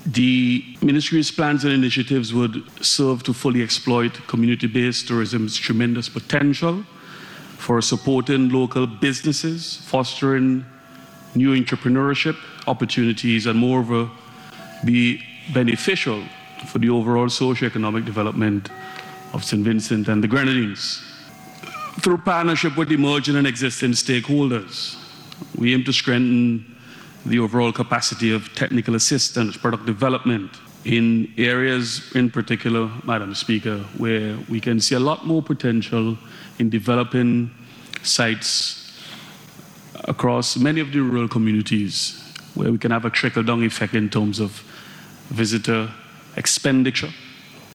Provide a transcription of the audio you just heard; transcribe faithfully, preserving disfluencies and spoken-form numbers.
The ministry's plans and initiatives would serve to fully exploit community-based tourism's tremendous potential for supporting local businesses, fostering new entrepreneurship opportunities, and moreover, be beneficial for the overall socio-economic development of Saint Vincent and the Grenadines. Through partnership with emerging and existing stakeholders, we aim to strengthen the overall capacity of technical assistance, product development in areas in particular, Madam Speaker, where we can see a lot more potential in developing sites across many of the rural communities, where we can have a trickle-down effect in terms of visitor expenditure,